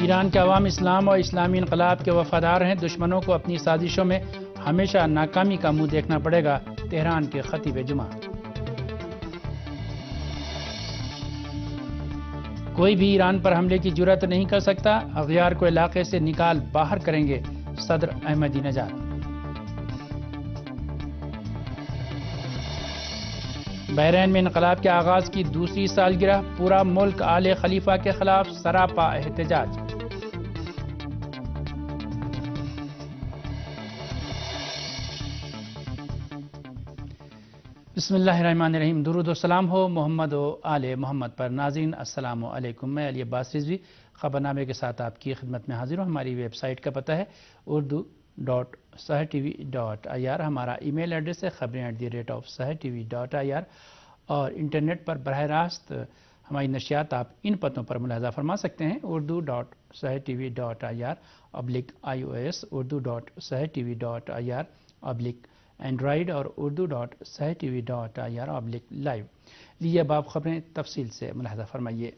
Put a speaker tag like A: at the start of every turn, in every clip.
A: ایران کے عوام اسلام اور اسلامی انقلاب کے وفادار ہیں، دشمنوں کو اپنی سازشوں میں ہمیشہ ناکامی کا منہ دیکھنا پڑے گا، تہران کے خطیب جمعہ۔ کوئی بھی ایران پر حملے کی جرات نہیں کر سکتا، اغیار کو علاقے سے نکال باہر کریں گے صدر احمدی نژاد۔ بحرین میں انقلاب کے آغاز کی دوسری سالگرہ، پورا ملک آل خلیفہ کے خلاف سراپا احتجاج۔ بسم اللہ الرحمن الرحیم، درود و سلام ہو محمد و آل محمد پر۔ ناظرین السلام علیکم، میں علی عباس رضوی خبرنامے کے ساتھ آپ کی خدمت میں حاضر ہوں۔ ہماری ویب سائٹ کا پتہ ہے urdu.sahartv.ir، ہمارا ای میل ایڈریس ہے khabrein@sahartv.ir، اور انٹرنیٹ پر براہ راست ہماری نشریات آپ ان پتوں پر ملاحظہ فرما سکتے ہیں: urdu.sahartv.ir/iOS، urdu.sahartv.ir/Android اور urdu.sahartv.ir/live۔ لیے اب آپ خبریں تفصیل سے ملاحظہ فرمائیے۔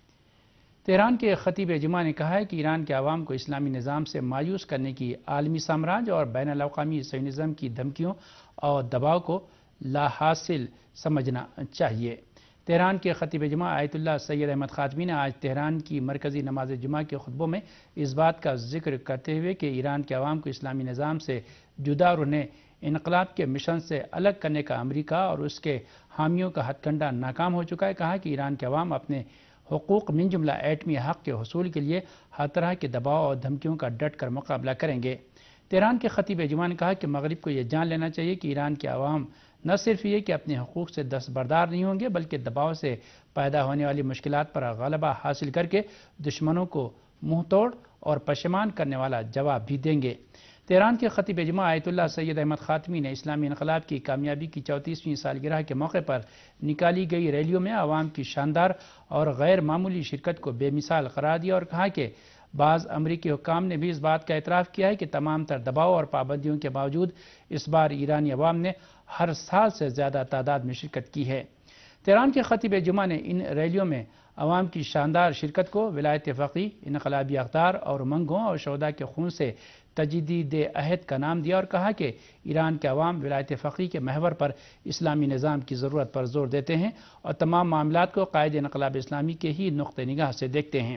A: تہران کے خطیب جمعہ نے کہا ہے کہ ایران کے عوام کو اسلامی نظام سے مایوس کرنے کی عالمی سامراج اور بین الاقوامی صہیونزم کی دھمکیوں اور دباؤ کو لا حاصل سمجھنا چاہیے۔ تہران کے خطیب جمعہ آیت اللہ سید احمد خاتمی نے آج تہران کی مرکزی نماز جمعہ کے خطبوں میں اس بات کا ذکر کرتے ہوئے کہ ایران کے عوام کو اسلامی نظام سے جدا اور انہیں انقلاب کے مشن سے الگ کرنے کا امریکہ اور اس کے حامیوں کا ہتھ کنڈہ ناکام ہو چکا ہے، کہا کہ ایران کے عوام اپنے حقوق من جملہ ایٹمی حق کے حصول کے لیے ہر طرح کے دباؤ اور دھمکیوں کا ڈٹ کر مقابلہ کریں گے۔ تہران کے خطیب جمعہ نے کہا کہ مغرب کو یہ جان لینا چاہیے کہ ایران کے عوام نہ صرف یہ کہ اپنے حقوق سے دستبردار نہیں ہوں گے، بلکہ دباؤ سے پیدا ہونے والی مشکلات پر غلبہ حاصل کر کے دشمنوں کو منہ توڑ اور پشیمان کرنے والا جواب بھی دیں گے۔ تہران کے خطیب جمعہ آیت اللہ سید احمد خاتمی نے اسلامی انقلاب کی کامیابی کی 34ویں سالگرہ کے موقع پر نکالی گئی ریلیوں میں عوام کی شاندار اور غیر معمولی شرکت کو بے مثال قرار دیا اور کہا کہ بعض امریکی حکام نے بھی اس بات کا اعتراف کیا ہے کہ تمام تر دباؤ اور پابندیوں کے باوجود اس بار ایرانی عوام نے ہر سال سے زیادہ تعداد میں شرکت کی ہے۔ تہران کے خطیب جمعہ نے ان ریلیوں میں عوام کی شاندار شرکت کو ولایت فقیہ، انقلابی اقدار اور امنگوں اور شہداء کے خون سے تجدید عہد کا نام دیا اور کہا کہ ایران کے عوام ولایت فقیہ کے محور پر اسلامی نظام کی ضرورت پر زور دیتے ہیں اور تمام معاملات کو قائد انقلاب اسلامی کے ہی نقطہ نگاہ سے دیکھتے ہیں۔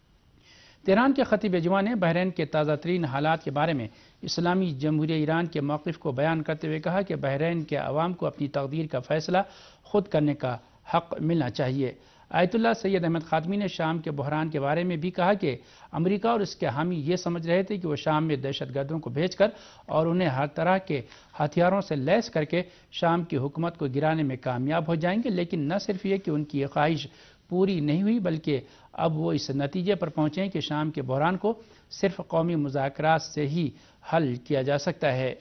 A: تہران کے خطیب جمعہ نے بحرین کے تازہ ترین حالات کے بارے میں اسلامی جمہوریہ ایران کے موقف کو بیان کرتے ہوئے کہا کہ بحرین کے عوام کو اپنی تقدیر کا فیصلہ خود کرنے کا حق ملنا چاہیے۔ آیت اللہ سید احمد خاتمی نے شام کے بحران کے بارے میں بھی کہا کہ امریکہ اور اس کے حامی یہ سمجھ رہے تھے کہ وہ شام میں دہشت گردوں کو بھیج کر اور انہیں ہر طرح کے ہتھیاروں سے لیس کر کے شام کی حکومت کو گرانے میں کامیاب ہو جائیں گے، لیکن نہ صرف یہ کہ ان کی یہ خواہش پوری نہیں ہوئی بلکہ اب وہ اس نتیجے پر پہنچے کہ شام کے بحران کو صرف قومی مذاکرات سے ہی حل کیا جا سکتا ہے۔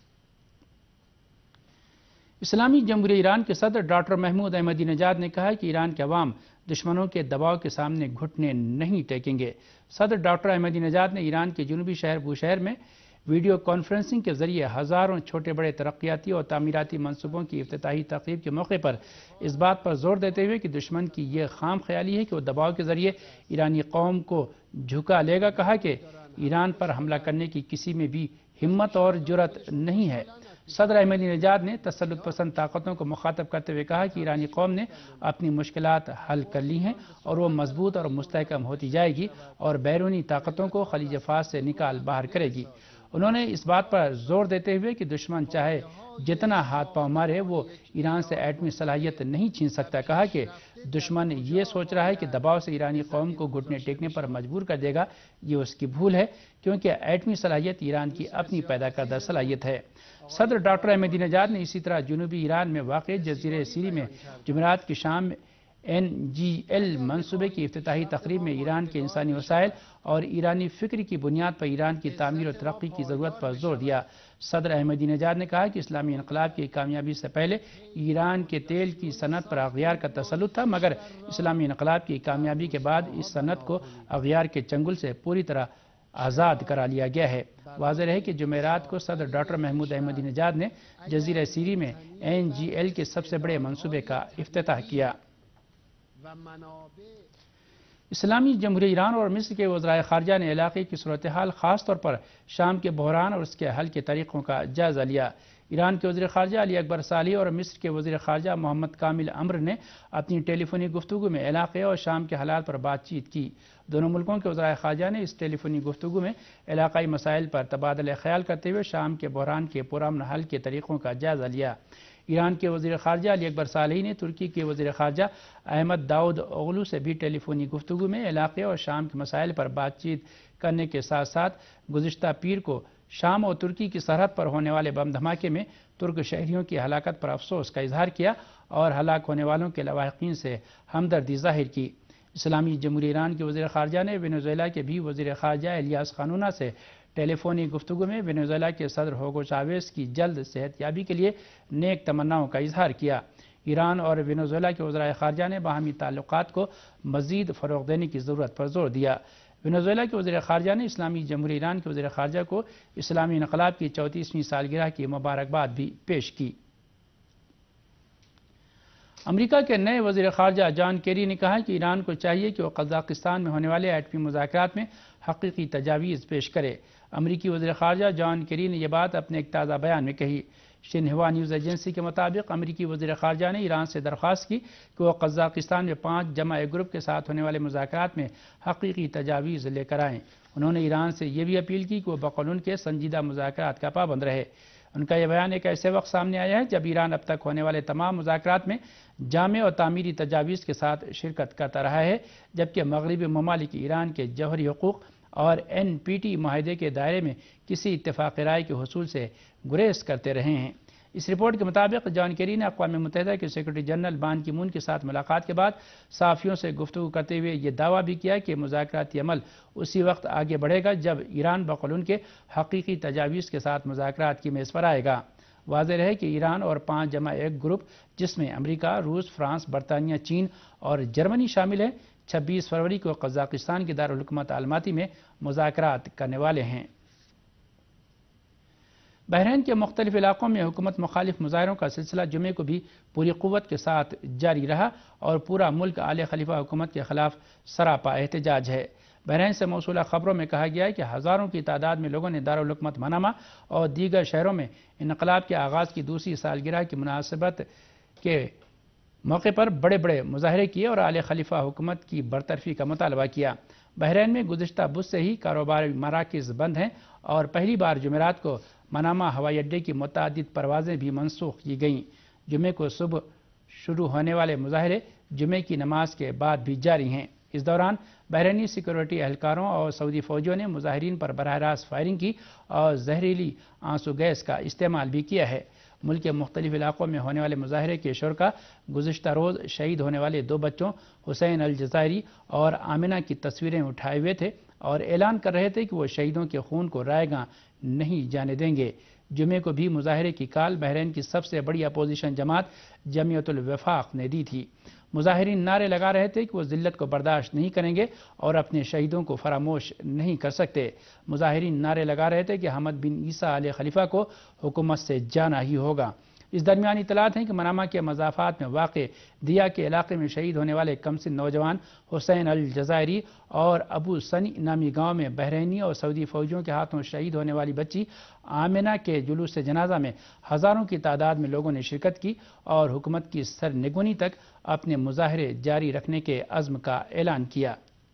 A: اسلامی جمہوریہ ایران کے صدر ڈاکٹر محمود احمدی نژاد نے کہا کہ ایران کے عوام دشمنوں کے دباؤ کے سامنے گھٹنے نہیں ٹیکیں گے۔ صدر ڈاکٹر احمدی نژاد نے ایران کے جنوبی شہر بوشہر میں ویڈیو کانفرنسنگ کے ذریعے ہزاروں چھوٹے بڑے ترقیاتی اور تعمیراتی منصوبوں کی افتتاحی تقریب کے موقع پر اس بات پر زور دیتے ہوئے کہ دشمن کی یہ خام خیالی ہے کہ وہ دباؤ کے ذریعے ایرانی قوم کو جھکا لے گا، کہا کہ ایران پر حملہ کرنے کی کسی میں بھی ہمت اور جرات نہیں ہے۔ صدر احمدی نژاد نے تسلط پسند طاقتوں کو مخاطب کرتے ہوئے کہا کہ ایرانی قوم نے اپنی مشکلات حل کر لی ہیں اور وہ مضبوط اور مستحکم ہوتی جائے گی اور بیرونی طاقتوں کو خلیج فارس سے نکال باہر کرے گی۔ انہوں نے اس بات پر زور دیتے ہوئے کہ دشمن چاہے جتنا ہاتھ پاؤں مارے وہ ایران سے ایٹمی صلاحیت نہیں چھین سکتا، کہا کہ دشمن یہ سوچ رہا ہے کہ دباؤ سے ایرانی قوم کو گھٹنے ٹیکنے پر مجبور کر دے گا، یہ اس کی بھول ہے کیونکہ ایٹمی صلاحیت ایران کی اپنی پیدا کردہ صلاحیت ہے۔ صدر ڈاکٹر احمدی نژاد نے اسی طرح جنوبی ایران میں واقع جزیرہ سیری میں جمعرات کی شام NGL منصوبے کی افتتاحی تقریب میں ایران کے انسانی وسائل اور ایرانی فکر کی بنیاد پر ایران کی تعمیر و ترقی کی ضرورت پر زور دیا۔ صدر احمدی نژاد نے کہا کہ اسلامی انقلاب کی کامیابی سے پہلے ایران کے تیل کی صنعت پر اغیار کا تسلط تھا، مگر اسلامی انقلاب کی کامیابی کے بعد اس صنعت کو اغیار کے چنگل سے پوری طرح آزاد کرا لیا گیا ہے۔ واضح رہے کہ جمعرات کو صدر ڈاکٹر محمود احمدی نژاد نے جزیرہ سیری میں NGL کے سب سے بڑے منصوبے کا افتتاح کیا۔ اسلامی جمہوریہ ایران اور مصر کے وزرائے خارجہ نے علاقے کی صورتحال خاص طور پر شام کے بحران اور اس کے حل کے طریقوں کا جائزہ لیا۔ ایران کے وزیر خارجہ علی اکبر صالح اور مصر کے وزیر خارجہ محمد کامل امر نے اپنی ٹیلی فونی گفتگو میں علاقے اور شام کے حالات پر بات چیت کی۔ دونوں ملکوں کے وزرائے خارجہ نے اس ٹیلی فونی گفتگو میں علاقائی مسائل پر تبادلہ خیال کرتے ہوئے شام کے بحران کے پرامن حل کے طریقوں کا جائزہ لیا۔ ایران کے وزیر خارجہ علی اکبر صالح نے ترکی کے وزیر خارجہ احمد داؤد اوغلو سے بھی ٹیلی فونی گفتگو میں علاقے اور شام کے مسائل پر بات چیت کرنے کے ساتھ ساتھ گزشتہ پیر کو شام اور ترکی کی سرحد پر ہونے والے بم دھماکے میں ترک شہریوں کی ہلاکت پر افسوس کا اظہار کیا اور ہلاک ہونے والوں کے لواحقین سے ہمدردی ظاہر کی۔ اسلامی جمہوریہ ایران کے وزیر خارجہ نے وینزویلا کے بھی وزیر خارجہ الیاس خانونا سے ٹیلی فونی گفتگو میں وینزویلا کے صدر ہوگو چاویز کی جلد صحت یابی کے لیے نیک تمناؤں کا اظہار کیا۔ ایران اور وینزویلا کے وزرائے خارجہ نے باہمی تعلقات کو مزید فروغ دینے کی ضرورت پر زور دیا۔ وینزویلا کے وزیر خارجہ نے اسلامی جمہوریہ ایران کے وزیر خارجہ کو اسلامی انقلاب کی 34ویں سالگرہ کی مبارکباد بھی پیش کی۔ امریکہ کے نئے وزیر خارجہ جان کیری نے کہا کہ ایران کو چاہیے کہ وہ قزاقستان میں ہونے والے ایٹمی مذاکرات میں حقیقی تجاویز پیش کرے۔ امریکی وزیر خارجہ جان کیری نے یہ بات اپنے ایک تازہ بیان میں کہی۔ شنہوا نیوز ایجنسی کے مطابق امریکی وزیر خارجہ نے ایران سے درخواست کی کہ وہ قزاقستان میں 5 جمع گروپ کے ساتھ ہونے والے مذاکرات میں حقیقی تجاویز لے کر آئیں۔ انہوں نے ایران سے یہ بھی اپیل کی کہ وہ بقانون کے سنجیدہ مذاکرات کا پابند رہے۔ ان کا یہ بیان ایک ایسے وقت سامنے آیا ہے جب ایران اب تک ہونے والے تمام مذاکرات میں جامع اور تعمیری تجاویز کے ساتھ شرکت کرتا رہا ہے، جبکہ مغربی ممالک ایران کے جوہری حقوق اور NPT معاہدے کے دائرے میں کسی اتفاق رائے کے حصول سے گریز کرتے رہے ہیں۔ اس رپورٹ کے مطابق جان کیری نے اقوام متحدہ کے سیکرٹری جنرل بان کی مون کے ساتھ ملاقات کے بعد صحافیوں سے گفتگو کرتے ہوئے یہ دعویٰ بھی کیا کہ مذاکراتی عمل اسی وقت آگے بڑھے گا جب ایران بقول ان کے حقیقی تجاویز کے ساتھ مذاکرات کی میز پر آئے گا۔ واضح رہے کہ ایران اور 5 جمع 1 گروپ جس میں امریکہ، روس، فرانس، برطانیہ، چین اور جرمنی شامل ہیں 26 فروری کو قزاقستان کے دارالحکومت الماتی میں مذاکرات کرنے والے ہیں۔ بحرین کے مختلف علاقوں میں حکومت مخالف مظاہروں کا سلسلہ جمعے کو بھی پوری قوت کے ساتھ جاری رہا اور پورا ملک آل خلیفہ حکومت کے خلاف سراپا احتجاج ہے۔ بحرین سے موصولہ خبروں میں کہا گیا ہے کہ ہزاروں کی تعداد میں لوگوں نے دارالحکومت منامہ اور دیگر شہروں میں انقلاب کے آغاز کی دوسری سالگرہ کی مناسبت کے موقع پر بڑے بڑے مظاہرے کیے اور آل خلیفہ حکومت کی برطرفی کا مطالبہ کیا۔ بحرین میں گزشتہ بدھ سے ہی کاروباری مراکز بند ہیں اور پہلی بار جمعرات کو منامہ ہوائی اڈے کی متعدد پروازیں بھی منسوخ کی گئیں۔ جمعے کو صبح شروع ہونے والے مظاہرے جمعے کی نماز کے بعد بھی جاری ہیں۔ اس دوران بحرینی سیکورٹی اہلکاروں اور سعودی فوجیوں نے مظاہرین پر براہ راست فائرنگ کی اور زہریلی آنسو گیس کا استعمال بھی کیا ہے۔ ملک کے مختلف علاقوں میں ہونے والے مظاہرے کے شرکاء گزشتہ روز شہید ہونے والے 2 بچوں حسین الجزائری اور آمنہ کی تصویریں اٹھائے ہوئے تھے اور اعلان کر رہے تھے کہ وہ شہیدوں کے خون کو رائے گاں نہیں جانے دیں گے۔ جمعے کو بھی مظاہرے کی کال بحرین کی سب سے بڑی اپوزیشن جماعت جمعیت الوفاق نے دی تھی۔ مظاہرین نعرے لگا رہے تھے کہ وہ ذلت کو برداشت نہیں کریں گے اور اپنے شہیدوں کو فراموش نہیں کر سکتے۔ مظاہرین نعرے لگا رہے تھے کہ حمد بن عیسیٰ آل خلیفہ کو حکومت سے جانا ہی ہوگا۔ اس درمیان اطلاعات ہیں کہ منامہ کے مضافات میں واقع دیا کے علاقے میں شہید ہونے والے کمسن نوجوان حسین الجزائری اور ابو سنی نامی گاؤں میں بحرینی اور سعودی فوجیوں کے ہاتھوں شہید ہونے والی بچی آمنہ کے جلوس جنازہ میں ہزاروں کی تعداد میں لوگوں نے شرکت کی اور حکومت کی سرنگونی تک اپنے مظاہرے جاری رکھنے کے عزم کا اعلان کیا۔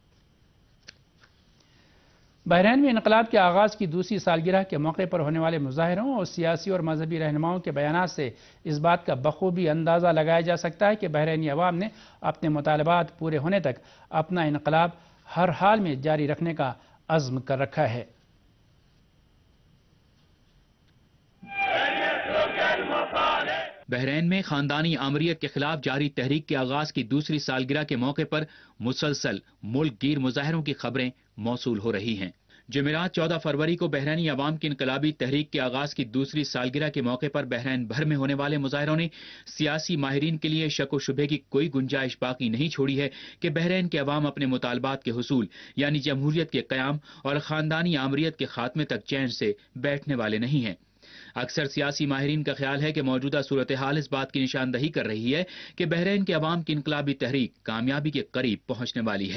A: بحرین میں انقلاب کے آغاز کی دوسری سالگرہ کے موقع پر ہونے والے مظاہروں اور سیاسی اور مذہبی رہنماؤں کے بیانات سے اس بات کا بخوبی اندازہ لگایا جا سکتا ہے کہ بحرینی عوام نے اپنے مطالبات پورے ہونے تک اپنا انقلاب ہر حال میں جاری رکھنے کا عزم کر رکھا ہے۔
B: بحرین میں خاندانی آمریت کے خلاف جاری تحریک کے آغاز کی دوسری سالگرہ کے موقع پر مسلسل ملک گیر مظاہروں کی خبریں موصول ہو رہی ہیں۔ جمعرات 14 فروری کو بحرینی عوام کی انقلابی تحریک کے آغاز کی دوسری سالگرہ کے موقع پر بحرین بھر میں ہونے والے مظاہروں نے سیاسی ماہرین کے لیے شک و شبہ کی کوئی گنجائش باقی نہیں چھوڑی ہے کہ بحرین کے عوام اپنے مطالبات کے حصول یعنی جمہوریت کے قیام اور خاندانی آمریت کے خاتمے تک چین سے بیٹھنے والے نہیں ہیں۔ اکثر سیاسی ماہرین کا خیال ہے کہ موجودہ صورتحال اس بات کی نشاندہی کر رہی ہے کہ بحرین کے عوام کی انقلابی تحریک کامیابی کے قریب پہنچنے والی ہے۔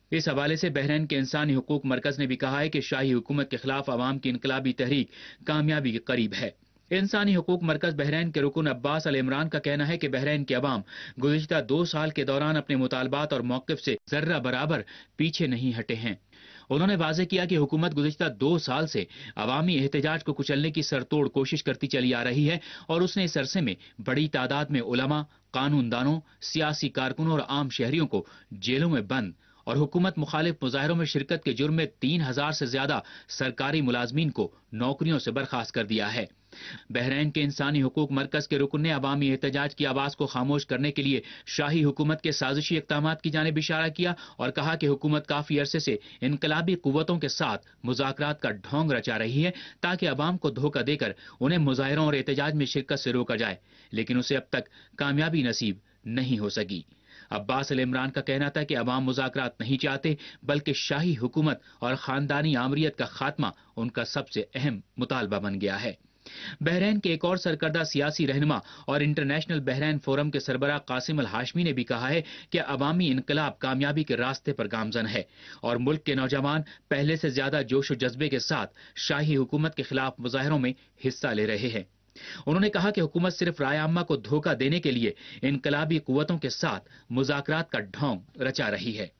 B: اس حوالے سے بحرین کے انسانی حقوق مرکز نے بھی کہا ہے کہ شاہی حکومت کے خلاف عوام کی انقلابی تحریک کامیابی کے قریب ہے۔ انسانی حقوق مرکز بحرین کے رکن عباس العمران کا کہنا ہے کہ بحرین کے عوام گزشتہ 2 سال کے دوران اپنے مطالبات اور موقف سے ذرہ برابر پیچھے نہیں ہٹے ہیں۔ انہوں نے واضح کیا کہ حکومت گزشتہ 2 سال سے عوامی احتجاج کو کچلنے کی سرتوڑ کوشش کرتی چلی آ رہی ہے اور اس نے اس عرصے میں بڑی تعداد میں علماء، قانون دانوں، سیاسی کارکنوں اور عام شہریوں کو جیلوں میں بند اور حکومت مخالف مظاہروں میں شرکت کے جرم میں 3000 سے زیادہ سرکاری ملازمین کو نوکریوں سے برخاست کر دیا ہے۔ بحرین کے انسانی حقوق مرکز کے رکن نے عوامی احتجاج کی آواز کو خاموش کرنے کے لیے شاہی حکومت کے سازشی اقدامات کی جانب اشارہ کیا اور کہا کہ حکومت کافی عرصے سے انقلابی قوتوں کے ساتھ مذاکرات کا ڈھونگ رچا رہی ہے تاکہ عوام کو دھوکہ دے کر انہیں مظاہروں اور احتجاج میں شرکت سے روکا جائے، لیکن اسے اب تک کامیابی نصیب نہیں ہو سکی۔ عباس العمران کا کہنا تھا کہ عوام مذاکرات نہیں چاہتے بلکہ شاہی حکومت اور خاندانی آمریت کا خاتمہ ان کا سب سے اہم مطالبہ بن گیا ہے۔ بحرین کے ایک اور سرکردہ سیاسی رہنما اور انٹرنیشنل بحرین فورم کے سربراہ قاسم الہاشمی نے بھی کہا ہے کہ عوامی انقلاب کامیابی کے راستے پر گامزن ہے اور ملک کے نوجوان پہلے سے زیادہ جوش و جذبے کے ساتھ شاہی حکومت کے خلاف مظاہروں میں حصہ لے رہے ہیں۔ انہوں نے کہا کہ حکومت صرف رائے عامہ کو دھوکہ دینے کے لیے انقلابی قوتوں کے ساتھ مذاکرات کا ڈھونگ رچا رہی ہے۔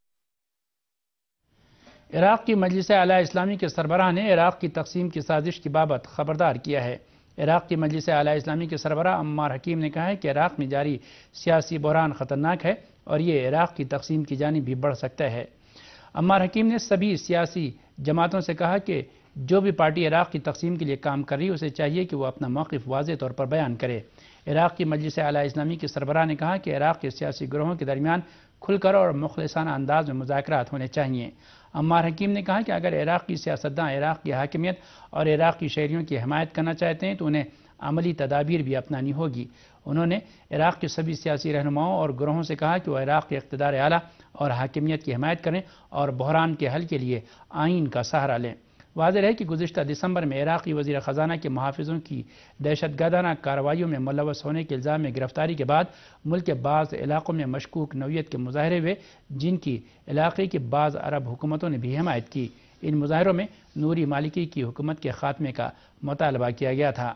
A: عراق کی مجلس اعلیٰ اسلامی کے سربراہ نے عراق کی تقسیم کی سازش کی بابت خبردار کیا ہے۔ عراق کی مجلس اعلیٰ اسلامی کے سربراہ عمار حکیم نے کہا ہے کہ عراق میں جاری سیاسی بحران خطرناک ہے اور یہ عراق کی تقسیم کی جانب بھی بڑھ سکتا ہے۔ عمار حکیم نے سبھی سیاسی جماعتوں سے کہا کہ جو بھی پارٹی عراق کی تقسیم کے لیے کام کر رہی ہے اسے چاہیے کہ وہ اپنا موقف واضح طور پر بیان کرے۔ عراق کی مجلس اعلیٰ اسلامی کے سربراہ نے کہا کہ عراق کے سیاسی گروہوں کے درمیان کھل کر اور مخلصانہ انداز میں مذاکرات ہونے چاہیے۔ عمار حکیم نے کہا کہ اگر عراق کی سیاستداں عراق کی حاکمیت اور عراق کی شہریوں کی حمایت کرنا چاہتے ہیں تو انہیں عملی تدابیر بھی اپنانی ہوگی۔ انہوں نے عراق کے سبھی سیاسی رہنماؤں اور گروہوں سے کہا کہ وہ عراق کے اقتدار اعلیٰ اور حاکمیت کی حمایت کریں اور بحران کے حل کے لیے آئین کا سہارا لیں۔ واضح ہے کہ گزشتہ دسمبر میں عراقی وزیر خزانہ کے محافظوں کی دہشت گردانہ کارروائیوں میں ملوث ہونے کے الزام میں گرفتاری کے بعد ملک کے بعض علاقوں میں مشکوک نوعیت کے مظاہرے ہوئے جن کی علاقے کی بعض عرب حکومتوں نے بھی حمایت کی۔ ان مظاہروں میں نوری مالکی کی حکومت کے خاتمے کا مطالبہ کیا گیا تھا۔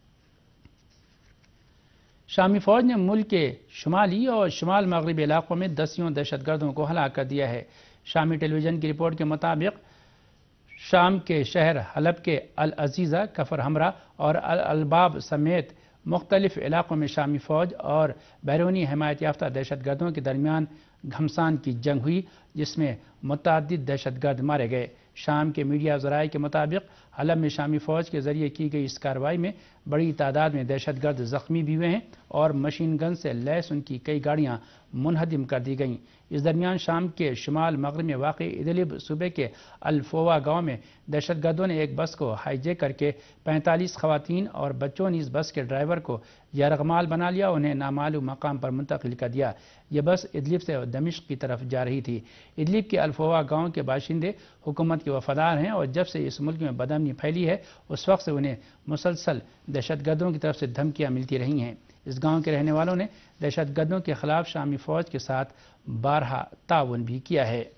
A: شامی فوج نے ملک کے شمالی اور شمال مغربی علاقوں میں 10 دہشت گردوں کو ہلاک کر دیا ہے۔ شامی ٹیلی ویژن کی رپورٹ کے مطابق شام کے شہر حلب کے العزیزہ، کفر ہمرا اور الباب سمیت مختلف علاقوں میں شامی فوج اور بیرونی حمایت یافتہ دہشت گردوں کے درمیان گھمسان کی جنگ ہوئی جس میں متعدد دہشت گرد مارے گئے۔ شام کے میڈیا ذرائع کے مطابق حلب میں شامی فوج کے ذریعے کی گئی اس کارروائی میں بڑی تعداد میں دہشت گرد زخمی بھی ہوئے ہیں اور مشین گن سے لیس ان کی کئی گاڑیاں منہدم کر دی گئیں۔ اس درمیان شام کے شمال مغرب میں واقع ادلب صوبے کے الفوا گاؤں میں دہشت گردوں نے ایک بس کو ہائی جیک کر کے 45 خواتین اور بچوں نے اس بس کے ڈرائیور کو یرغمال بنا لیا، انہیں نامعلوم مقام پر منتقل کر دیا۔ یہ بس ادلب سے دمشق کی طرف جا رہی تھی۔ ادلب کے الفوا گاؤں کے باشندے حکومت کے وفادار ہیں اور جب سے اس ملک میں بدامنی پھیلی ہے اس وقت سے انہیں مسلسل دہشت گردوں کی طرف سے دھمکیاں ملتی رہی ہیں۔ اس گاؤں کے رہنے والوں نے دہشت گردوں کے خلاف شامی فوج کے ساتھ بارہا تعاون بھی کیا ہے۔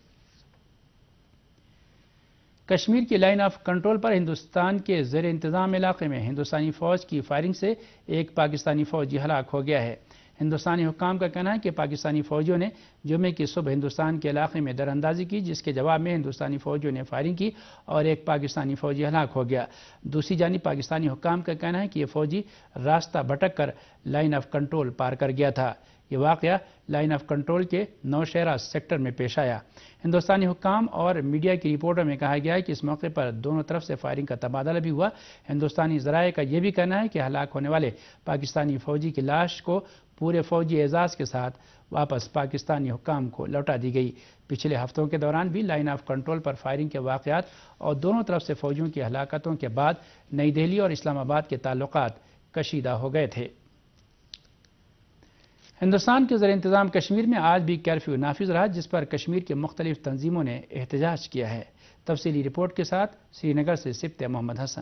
A: کشمیر کی لائن آف کنٹرول پر ہندوستان کے زیر انتظام علاقے میں ہندوستانی فوج کی فائرنگ سے ایک پاکستانی فوجی ہلاک ہو گیا ہے۔ ہندوستانی حکام کا کہنا ہے کہ پاکستانی فوجیوں نے جمعے کی صبح ہندوستان کے علاقے میں در اندازی کی جس کے جواب میں ہندوستانی فوجیوں نے فائرنگ کی اور ایک پاکستانی فوجی ہلاک ہو گیا۔ دوسری جانب پاکستانی حکام کا کہنا ہے کہ یہ فوجی راستہ بھٹک کر لائن آف کنٹرول پار کر گیا تھا۔ یہ واقعہ لائن آف کنٹرول کے نوشہرہ سیکٹر میں پیش آیا۔ ہندوستانی حکام اور میڈیا کی رپورٹوں میں کہا گیا ہے کہ اس موقع پر دونوں طرف سے فائرنگ کا تبادلہ بھی ہوا۔ ہندوستانی ذرائع کا یہ بھی کہنا ہے کہ ہلاک ہونے والے پاکستانی فوجی کی لاش کو پورے فوجی اعزاز کے ساتھ واپس پاکستانی حکام کو لوٹا دی گئی۔ پچھلے ہفتوں کے دوران بھی لائن آف کنٹرول پر فائرنگ کے واقعات اور دونوں طرف سے فوجیوں کی ہلاکتوں کے بعد نئی دہلی اور اسلام آباد کے تعلقات کشیدہ ہو گئے تھے۔ ہندوستان کے زیر انتظام کشمیر میں آج بھی کرفیو نافذ رہا جس پر کشمیر کے مختلف تنظیموں نے احتجاج کیا ہے۔ تفصیلی رپورٹ کے ساتھ سری نگر سے سبت محمد حسن۔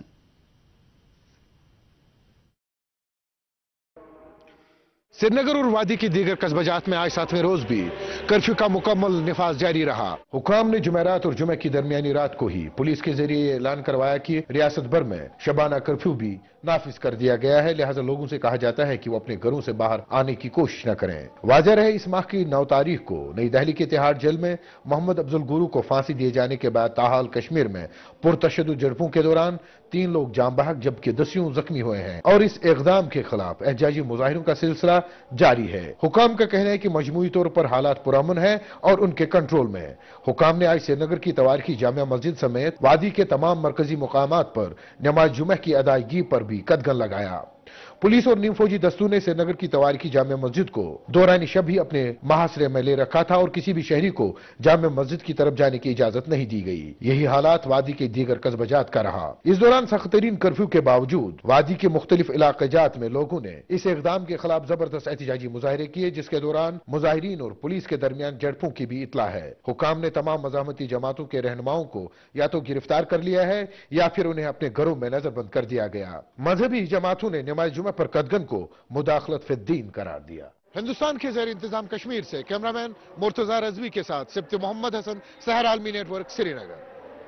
C: سری نگر اور وادی کی دیگر قصبہ جات میں آج 7ویں روز بھی कर्फ्यू का मुकम्मल निफाज जारी रहा। हुकाम ने जुमेरात और जुमे की दरमियानी रात को ही पुलिस के जरिए ऐलान करवाया कि रियासत भर में शबाना कर्फ्यू भी नाफिज कर दिया गया है, लिहाजा लोगों से कहा जाता है कि वो अपने घरों से बाहर आने की कोशिश न करें। वाज़ेह रहे, इस माह की 9 तारीख को नई दिल्ली के तिहाड़ जेल में मोहम्मद अफजल गुरू को फांसी दिए जाने के बाद ताहाल कश्मीर में पुरतशद्दुद झड़पों के दौरान 3 लोग जाम बहक जबकि दसियों जख्मी हुए हैं और इस इक़दाम के खिलाफ एहजाजी मुजाहिरों का सिलसिला जारी है। हुकाम का कहना है कि मजमूई तौर पर हालात पुरअमन है और उनके कंट्रोल में है। हुकाम ने आज श्रीनगर की तवारीखी जामिया मस्जिद समेत वादी के तमाम मरकजी मुकामात पर नमाज जुमे की अदायगी पर भी कदगन लगाया। पुलिस और नीम फौजी दस्तों ने श्रीनगर की तवारीखी जामिया मस्जिद को दौरानी शब ही अपने महासरे में ले रखा था और किसी भी शहरी को जामिया मस्जिद की तरफ जाने की इजाजत नहीं दी गई। यही हालात वादी के दीगर कस्बजात का रहा। इस दौरान सख्त तरीन कर्फ्यू के बावजूद वादी के मुख्तलिफ इलाक़ाजात में लोगों ने इस इक़दाम के खिलाफ जबरदस्त एहतजाजी मुजाहरे किए, जिसके दौरान मुजाहिरीन और पुलिस के दरमियान झड़पों की भी इतला है। हुकाम ने तमाम मज़ाहमती जमातों के रहनुमाओं को या तो गिरफ्तार कर लिया है या फिर उन्हें अपने घरों में नजरबंद कर दिया गया। मजहबी जमातों ने नमाज जुमे पर कदगन को मुदाखलत फिद्दीन करार दिया। हिंदुस्तान के ज़ेर इंतजाम कश्मीर से कैमरामैन मुर्तजा रज़वी के साथ सिब्त मोहम्मद हसन, सहर आलमी नेटवर्क, श्रीनगर।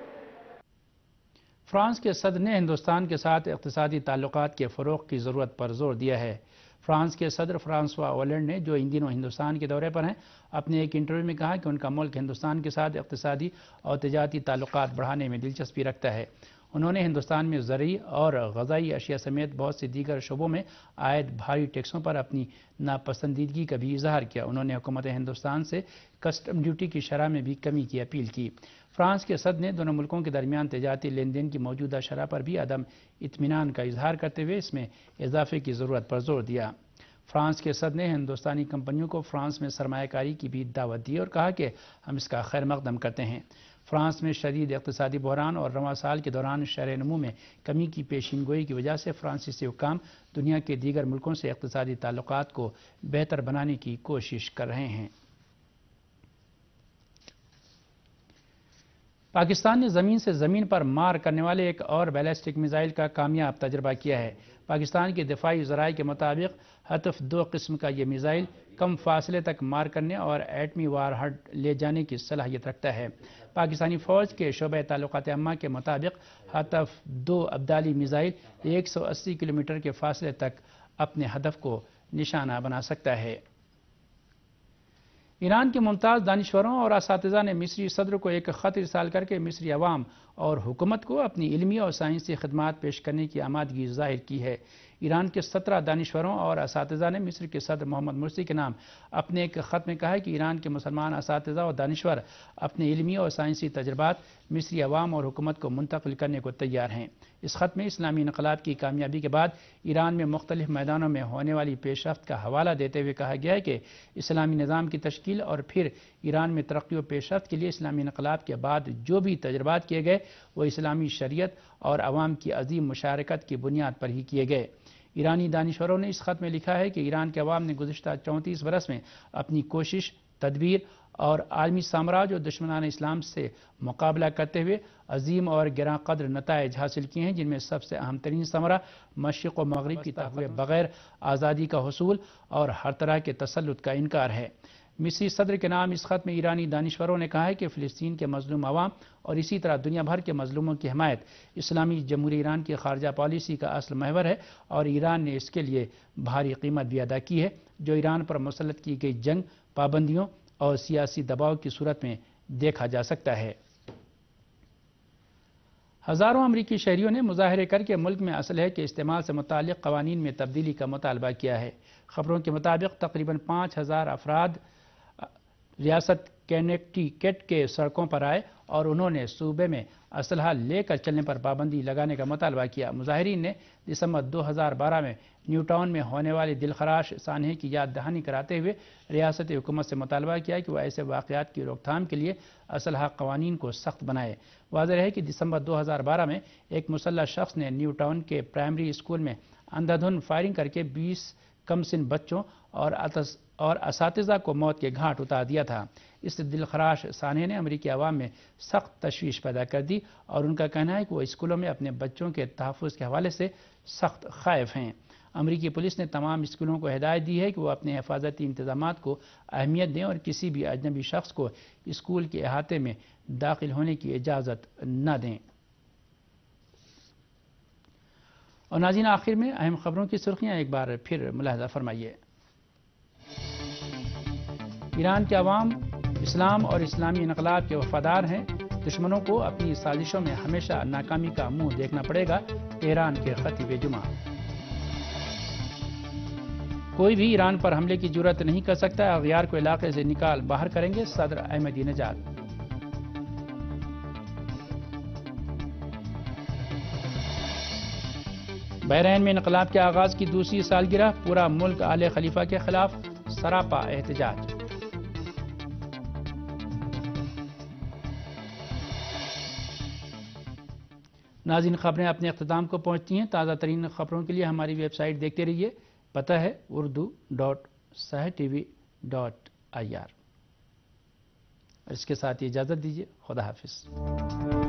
A: फ्रांस के सदर ने हिंदुस्तान के साथ इक़्तिसादी ताल्लुकात के फ़रोग़ की ज़रूरत पर जोर दिया है। फ्रांस के सदर फ्रांसवा ओलैंड ने, जो इन दिनों हिंदुस्तान के दौरे पर हैं, अपने एक इंटरव्यू में कहा कि उनका मुल्क हिंदुस्तान के साथ इक़्तिसादी और तिजारती ताल्लुकात बढ़ाने में दिलचस्पी रखता है। उन्होंने हिंदुस्तान में ज़रूरी और ग़ज़ाई अशिया समेत बहुत से दीगर शोबों में आयद भारी टैक्सों पर अपनी नापसंदीदगी का भी इजहार किया। उन्होंने हुकूमत हिंदुस्तान से कस्टम ड्यूटी की शरह में भी कमी की अपील की। फ्रांस के सदर ने दोनों मुल्कों के दरमियान तिजारती लेन देन की मौजूदा शरह पर भी अदम इत्मीनान का इजहार करते हुए इसमें इजाफे की ज़रूरत पर जोर दिया। फ्रांस के सदर ने हिंदुस्तानी कंपनियों को फ्रांस में सरमायाकारी की भी दावत दी और कहा कि हम इसका खैर मकदम करते हैं। फ्रांस में शदीद इक़्तिसादी बहरान और रवां साल के दौरान शरह नमू में कमी की पेशीन गोई की वजह से फ्रांसीसी हुक्काम दुनिया के दीगर मुल्कों से इक़्तिसादी ताल्लुकात को बेहतर बनाने की कोशिश कर रहे हैं। पाकिस्तान ने ज़मीन से ज़मीन पर मार करने वाले एक और बैलिस्टिक मिसाइल का कामयाब तजर्बा किया है। पाकिस्तान के दिफाई ज़राए के मुताबिक हतफ 2 किस्म का ये मिसाइल कम फासले तक मार करने और एटमी वारहड ले जाने की सलाहियत रखता है। पाकिस्तानी फ़ौज के शोबे ताल्लुकात अम्मा के मुताबिक हतफ 2 अब्दाली मिसाइल 180 किलोमीटर के फासले तक अपने हदफ को निशाना बना सकता है। ईरान के मुमताज़ दानिश्वरों और असातिज़ा ने मिस्री सदर को एक ख़त इरसाल करके मिस्री अवाम और हुकूमत को अपनी इल्मी और साइंसी खदमात पेश करने की आमादगी ज़ाहिर की है। ईरान के 17 दानिश्वरों और असातिज़ा ने मिस्र के सदर मोहम्मद मुर्सी के नाम अपने एक ख़त में कहा है कि ईरान के मुसलमान असातिज़ा और दानिश्वर अपने इल्मी और साइंसी तजर्बात मिस्री अवाम और हुकूमत को मुंतकिल करने को तैयार हैं। इस ख़त में इस्लामी इनक़लाब की कामयाबी के बाद ईरान में मुख्तलिफ मैदानों में होने वाली पेशरफ्त का हवाला देते हुए कहा गया है कि इस्लामी निज़ाम की तश्कील और फिर ईरान में तरक्की और पेशरफ्त के लिए इस्लामी इनक़लाब के बाद जो भी तजर्बात किए गए वो इस्लामी शरीयत और अवाम की अजीम मुशारकत की बुनियाद पर ही किए गए। ईरानी दानिश्वरों ने इस ख़त में लिखा है कि ईरान के अवाम ने गुज़िश्ता 34 बरस में अपनी कोशिश, तदबीर और आलमी साम्राज्य और दुश्मनान इस्लाम से मुकाबला करते हुए अजीम और गिरां कद्र नताइज हासिल किए हैं, जिनमें सबसे अहम तरीन समरा मशरिक़ व मग़रिब की हुए बग़ैर आज़ादी का हुसूल और हर तरह के तसल्लुत का इनकार है। मिस्री सदर के नाम इस ख़त में ईरानी दानिश्वरों ने कहा है कि फ़िलिस्तीन के मज़लूम अवाम और इसी तरह दुनिया भर के मज़लूमों की हिमायत इस्लामी जमहूरी ईरान की ख़ारजा पॉलिसी का असल महवर है और ईरान ने इसके लिए भारी कीमत भी अदा की है, जो ईरान पर मुसल्लत की गई जंग, पाबंदियों और सियासी दबाव की सूरत में देखा जा सकता है। हज़ारों अमरीकी शहरियों ने मुजाहरे करके मुल्क में असलहे के इस्तेमाल से मुताल्लिक़ क़वानीन में तब्दीली का मुतालबा किया है। ख़बरों के मुताबिक तकरीबन 5000 अफराद रियासत कनेक्टिकट के सड़कों पर आए और उन्होंने सूबे में असलहा लेकर चलने पर पाबंदी लगाने का मुतालबा किया। मुजाहिरीन ने दिसंबर 2012 में न्यूटाउन में होने वाले दिलखराश सानहे की याद दहानी कराते हुए रियासती हुकूमत से मुतालबा किया कि वह ऐसे वाक़यात की रोकथाम के लिए असलहा क़वानीन को सख्त बनाए। वाज़ेह है कि दिसंबर 2012 में एक मुसल्लह शख्स ने न्यूटाउन के प्राइमरी स्कूल में अंधाधुंध फायरिंग करके 20 कमसिन बच्चों और असातिज़ा को मौत के घाट उतार दिया था। इस दिलखराश सानहे ने अमरीकी अवाम में सख्त तशवीश पैदा कर दी और उनका कहना है कि वो स्कूलों में अपने बच्चों के तहफ़्फ़ुज़ के हवाले से सख्त ख़ाइफ हैं। امریکی پولیس نے تمام اسکولوں کو ہدایت دی ہے کہ وہ اپنے حفاظتی انتظامات کو اہمیت دیں اور کسی بھی اجنبی شخص کو اسکول کے احاطے میں داخل ہونے کی اجازت نہ دیں۔ اور ناظرین، آخر میں اہم خبروں کی سرخیاں ایک بار پھر ملاحظہ فرمائیے۔ ایران کے عوام اسلام اور اسلامی انقلاب کے وفادار ہیں، دشمنوں کو اپنی سازشوں میں ہمیشہ ناکامی کا منہ دیکھنا پڑے گا، ایران کے خطیب جمعہ۔ کوئی بھی ایران پر حملے کی جرات نہیں کر سکتا، اغیار کو علاقے سے نکال باہر کریں گے صدر احمدی نژاد۔ بحرین میں انقلاب کے آغاز کی دوسری سالگرہ، پورا ملک آل خلیفہ کے خلاف سراپا احتجاج۔ ناظرین، خبریں اپنے اختتام کو پہنچتی ہیں۔ تازہ ترین خبروں کے لیے ہماری ویب سائٹ دیکھتے رہیے، پتہ ہے urdu.sahartv.ir۔ اور اس کے ساتھ اجازت دیجیے، خدا حافظ۔